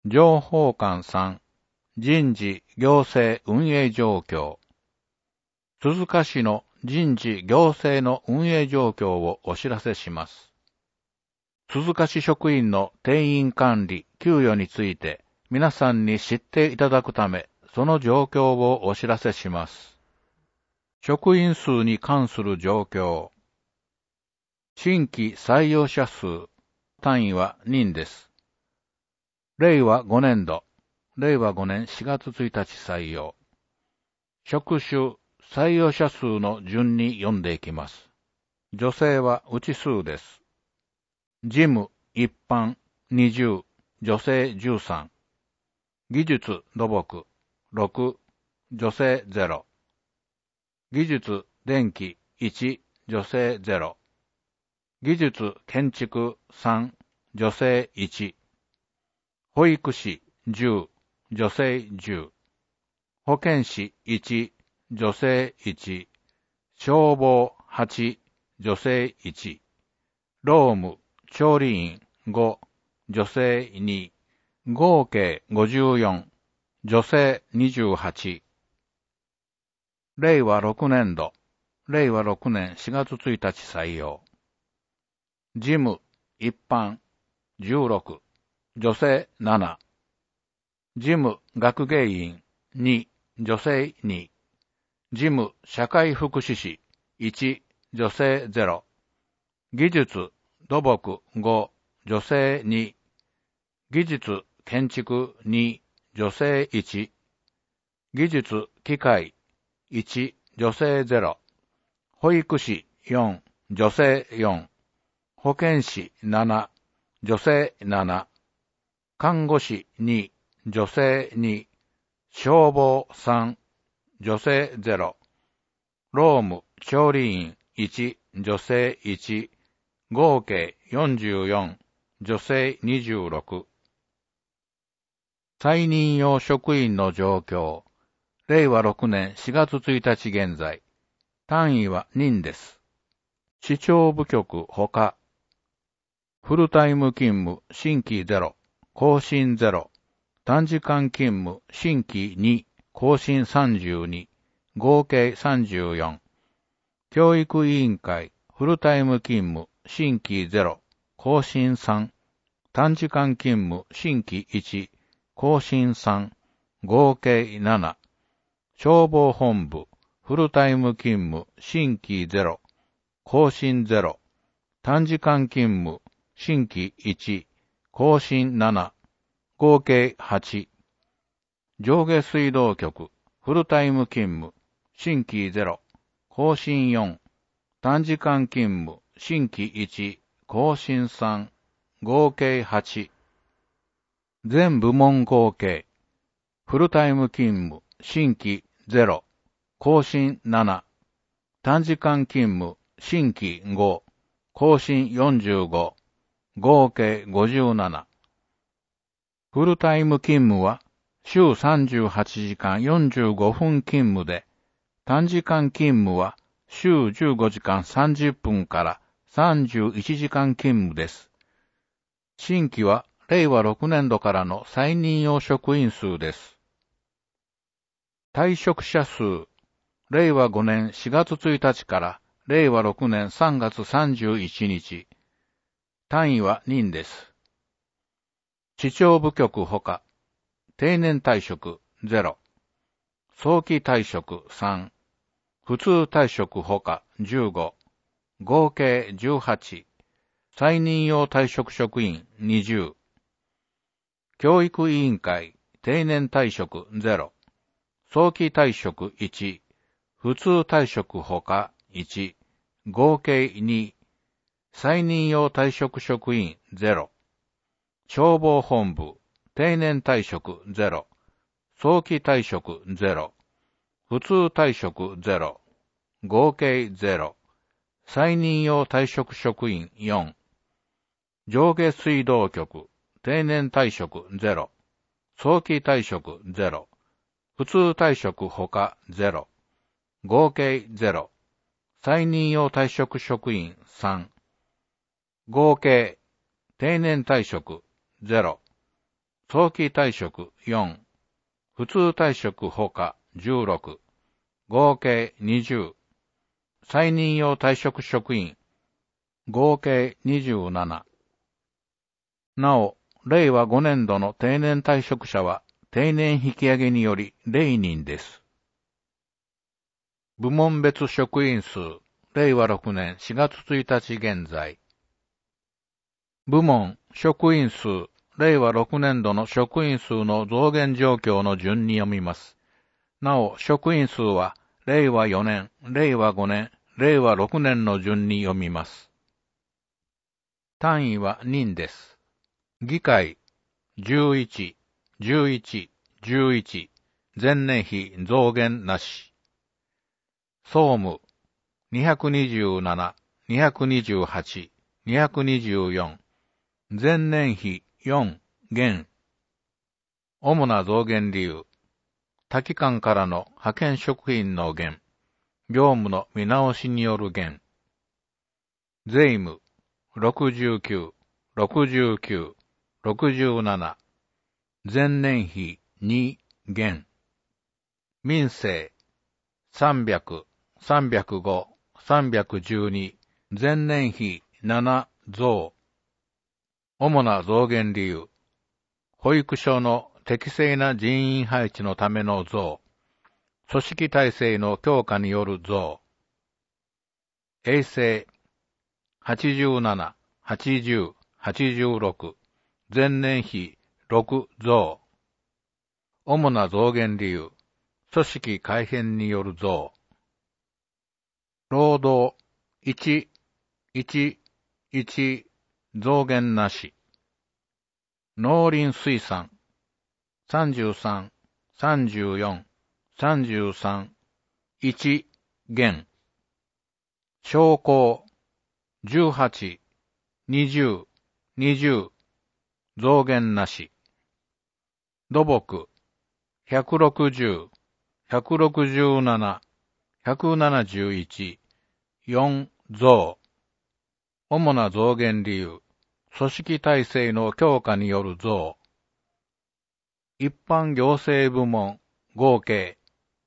情報官3、人事行政運営状況。鈴鹿市の人事行政の運営状況をお知らせします。鈴鹿市職員の定員管理、給与について皆さんに知っていただくため、その状況をお知らせします。職員数に関する状況。新規採用者数、単位は人です。令和5年度、令和5年4月1日採用。職種、採用者数の順に読んでいきます。女性はうち数です。事務、一般、20、女性13。技術、土木、6、女性0。技術、電気、1、女性0。技術、建築、3、女性1。保育士、10、女性10。保健師、1、女性1。消防、8、女性1。労務、調理員、5、女性2。合計54、女性28。令和6年度、令和6年4月1日採用。事務、一般、16、女性7。事務学芸員2、女性2。事務社会福祉士1、女性0。技術土木5、女性2。技術建築2、女性1。技術機械1、女性0。保育士4、女性4。保健師7、女性7。看護師2、女性2。消防3、女性0。労務調理員1、女性1。合計44、女性26。再任用職員の状況。令和6年4月1日現在。単位は人です。市長部局ほか。フルタイム勤務新規0、更新0。短時間勤務新規2、更新32。合計34。教育委員会フルタイム勤務新規0、更新3。短時間勤務新規1、更新3。合計7。消防本部フルタイム勤務新規0、更新0。短時間勤務新規1、更新7。合計8。上下水道局フルタイム勤務新規0、更新4。短時間勤務新規1、更新3。合計8。全部門合計フルタイム勤務新規0、更新7。短時間勤務新規5、更新45。合計57。フルタイム勤務は週38時間45分勤務で、短時間勤務は週15時間30分から31時間勤務です。新規は令和6年度からの再任用職員数です。退職者数、令和5年4月1日から令和6年3月31日。単位は人です。市長部局ほか。定年退職0。早期退職3。普通退職ほか15。合計18。再任用退職職員20。教育委員会定年退職0。早期退職1。普通退職ほか1。合計2。再任用退職職員0。消防本部定年退職0。早期退職0。普通退職0。合計0。再任用退職職員4。上下水道局定年退職0。早期退職0。普通退職ほか0。合計0。再任用退職職員3。合計定年退職0。 早期退職4、普通退職ほか16、合計20、再任用退職職員、合計27。なお、令和5年度の定年退職者は定年引き上げにより0人です。部門別職員数、令和6年4月1日現在。部門、職員数、令和6年度の職員数の増減状況の順に読みます。なお、職員数は、令和4年、令和5年、令和6年の順に読みます。単位は人です。議会、11、11、11、前年比増減なし。総務、227、228、224、前年比4減。主な増減理由。他機関からの派遣職員の減。業務の見直しによる減。税務、69、69、67。前年比2減。民生、300、305、312。前年比7増。主な増減理由。保育所の適正な人員配置のための増。組織体制の強化による増。衛生。87、80、86。前年比6増。主な増減理由。組織改変による増。労働。1、1、1。増減なし。農林水産。33、34、33。1、減。商工。18、20、20。増減なし。土木。160、167、171。4増。主な増減理由。組織体制の強化による増。一般行政部門合計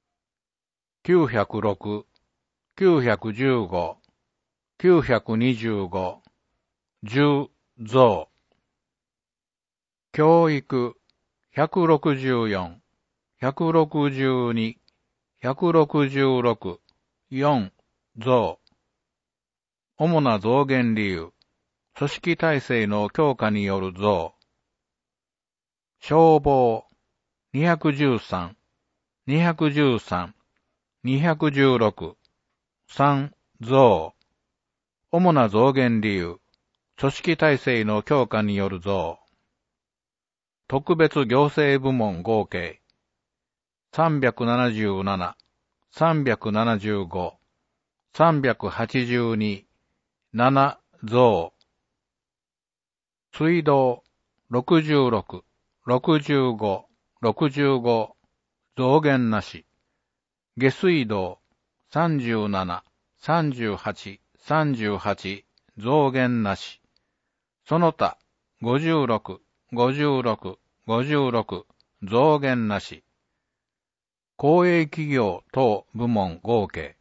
906、915、925、10増。教育164、162、166、4増。主な増減理由。組織体制の強化による増。消防213、213、216、3増。主な増減理由。組織体制の強化による増。特別行政部門合計377、375、382、7増。水道66、65、65、増減なし。下水道37、38、38、増減なし。その他56、56、56、増減なし。公営企業等部門合計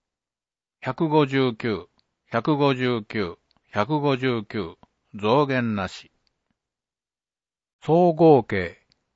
159、159、159、増減なし。総合計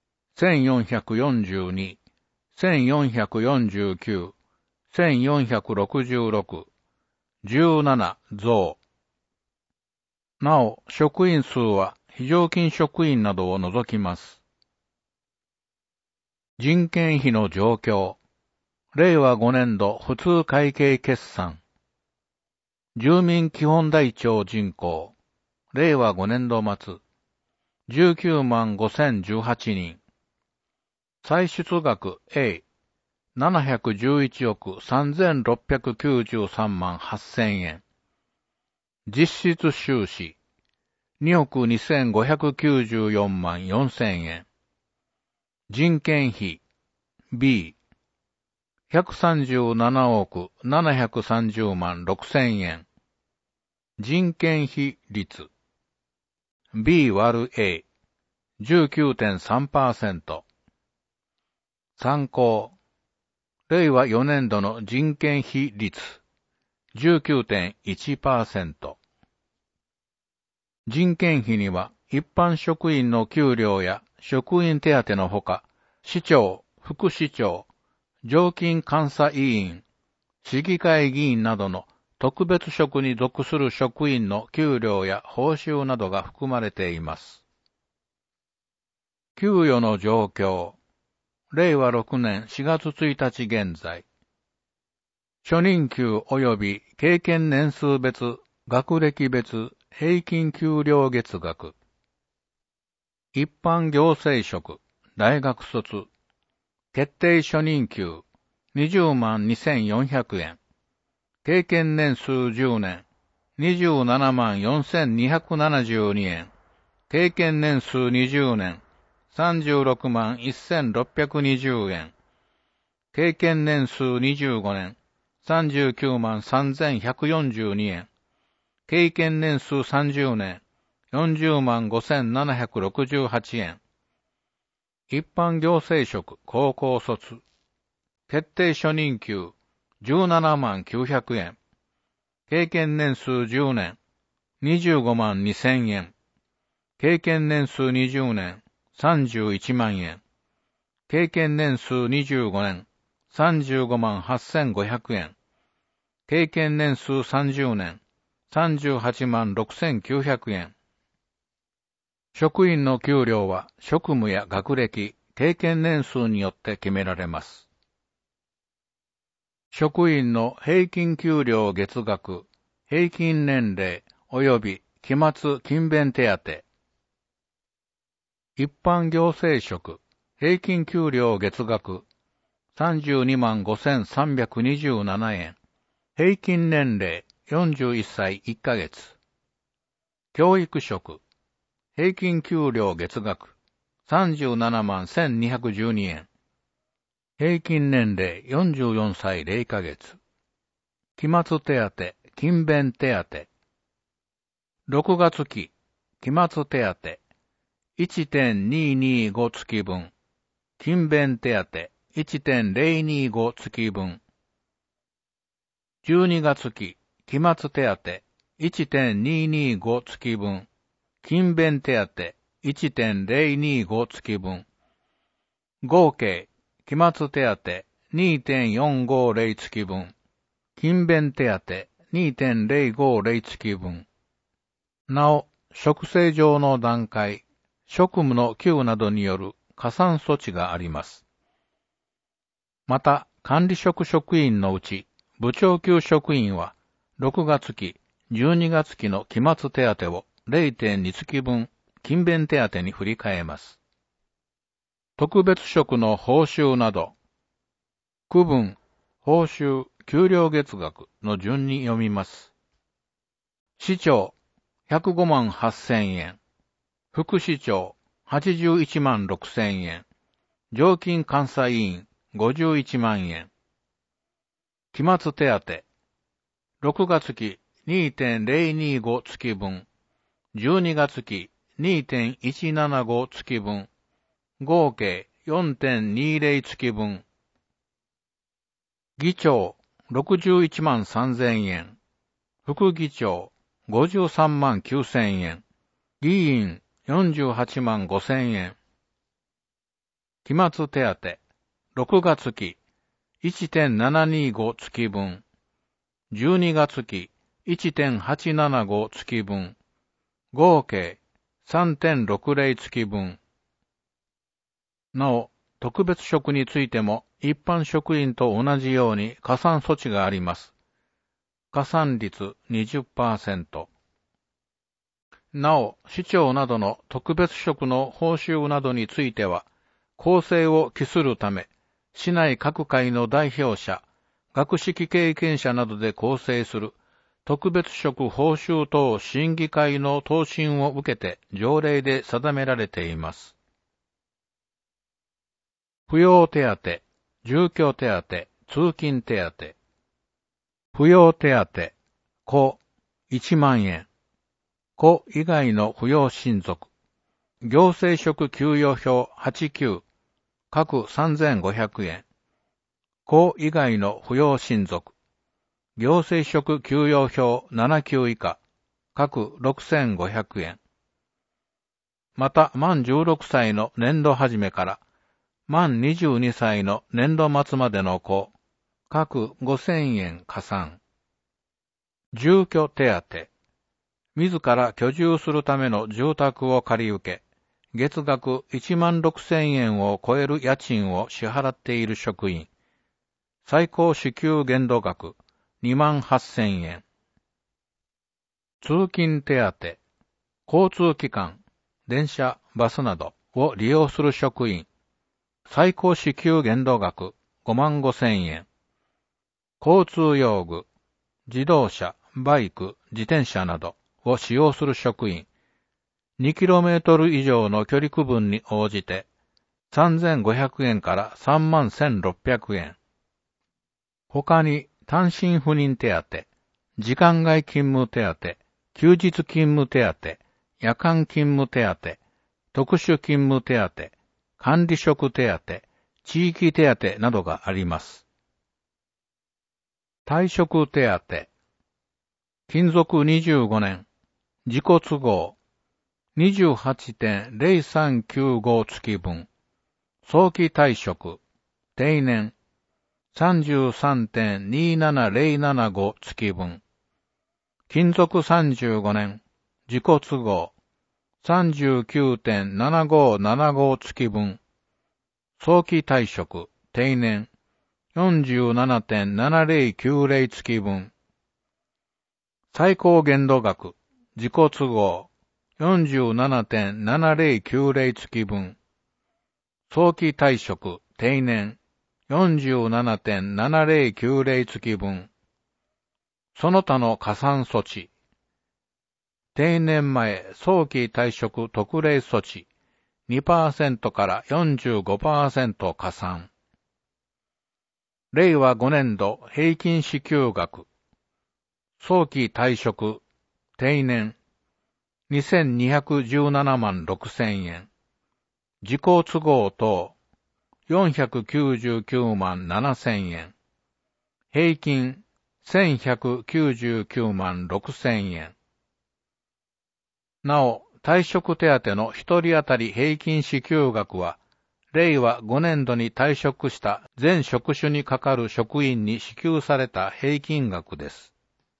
1442、1449、1466、17増。なお、職員数は非常勤職員などを除きます。人件費の状況。令和5年度普通会計決算。住民基本台帳人口。令和5年度末。19万5018人。歳出額 A。711億3693万8000円。実質収支。2億2594万4000円。人件費。B。137億730万6000円。人件費率。B÷A。 19.3%。参考。令和4年度の人件費率 19.1%。人件費には一般職員の給料や職員手当のほか、市長、副市長、常勤監査委員、市議会議員などの特別職に属する職員の給料や報酬などが含まれています。給与の状況。令和6年4月1日現在。初任給及び経験年数別、学歴別、平均給料月額。一般行政職、大学卒。決定初任給、20万2400円。経験年数10年、27万4272円。経験年数20年、36万1620円。経験年数25年、39万3142円。経験年数30年、40万5768円。一般行政職、高校卒。決定初任給、17万900円。経験年数10年、25万2000円。経験年数20年、31万円。経験年数25年、35万8500円。経験年数30年、38万6900円。職員の給料は職務や学歴、経験年数によって決められます。職員の平均給料月額、平均年齢及び期末勤勉手当。一般行政職、平均給料月額、32万5327円。平均年齢、41歳1ヶ月。教育職、平均給料月額、37万1212円。平均年齢、44歳0ヶ月。期末手当、勤勉手当。6月期、期末手当、1.225 月分。勤勉手当、1.025 月分。12月期、期末手当、1.225 月分。勤勉手当、1.025 月分。合計、期末手当、2.450 月分。勤勉手当、2.050 月分。なお、職制上の段階、職務の給などによる加算措置があります。また、管理職職員のうち、部長級職員は、6月期、12月期の期末手当を 0.2 月分、勤勉手当に振り替えます。特別職の報酬など、区分、報酬、給料月額の順に読みます。市長、105万8000円。副市長、81万6000円。常勤監査委員、51万円。期末手当。6月期 2.025 月分。12月期 2.175 月分。合計 4.20 月分。議長、61万3000円。副議長、53万9000円。議員、48万5000円。期末手当、6月期、1.725 月分。12月期、1.875 月分。合計、3.60 月分。なお、特別職についても一般職員と同じように加算措置があります。加算率 20%。なお、市長などの特別職の報酬などについては、公正を期するため、市内各界の代表者、学識経験者などで構成する特別職報酬等審議会の答申を受けて条例で定められています。扶養手当、住居手当、通勤手当。扶養手当、子、1万円。子以外の扶養親族、 行政職給与表89、各3500円。公以外の扶養親族。行政職給与表7級以下、各6500円。また、満16歳の年度始めから、満22歳の年度末までの子、各5000円加算。住居手当。自ら居住するための住宅を借り受け、月額16000円を超える家賃を支払っている職員。最高支給限度額28000円。通勤手当。交通機関、電車、バスなどを利用する職員。最高支給限度額55000円。交通用具、自動車、バイク、自転車などを使用する職員。2km 以上の距離区分に応じて3500円から31600円。他に単身赴任手当、時間外勤務手当、休日勤務手当、夜間勤務手当、特殊勤務手当、管理職手当、地域手当などがあります。退職手当。勤続25年、自己都合、28.0395 月分、早期退職、定年、33.27075 月分、勤続35年、自己都合、39.7575 月分、早期退職、定年、47.7090 月分、最高限度額、自己都合、47.7090 月分、早期退職、定年、47.7090 月分、その他の加算措置、定年前早期退職特例措置、2% から 45% 加算。令和5年度平均支給額、早期退職、定年、2217万6000円。自己都合等、499万7000円。平均、1199万6000円。なお、退職手当の一人当たり平均支給額は、令和5年度に退職した全職種にかかる職員に支給された平均額です。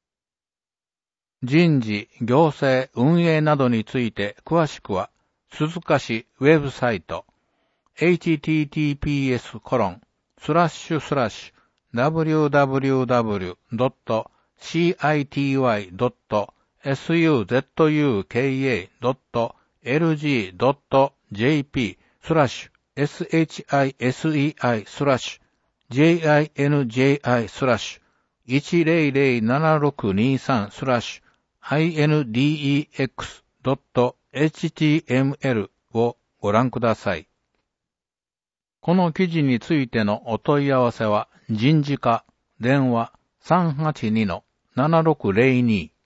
人事、行政、運営などについて詳しくは、鈴鹿市ウェブサイト、https://www.cityway.suzetto.kei.index.html をご覧ください。この記事についてのお問い合わせは、人事課、電話 382-7602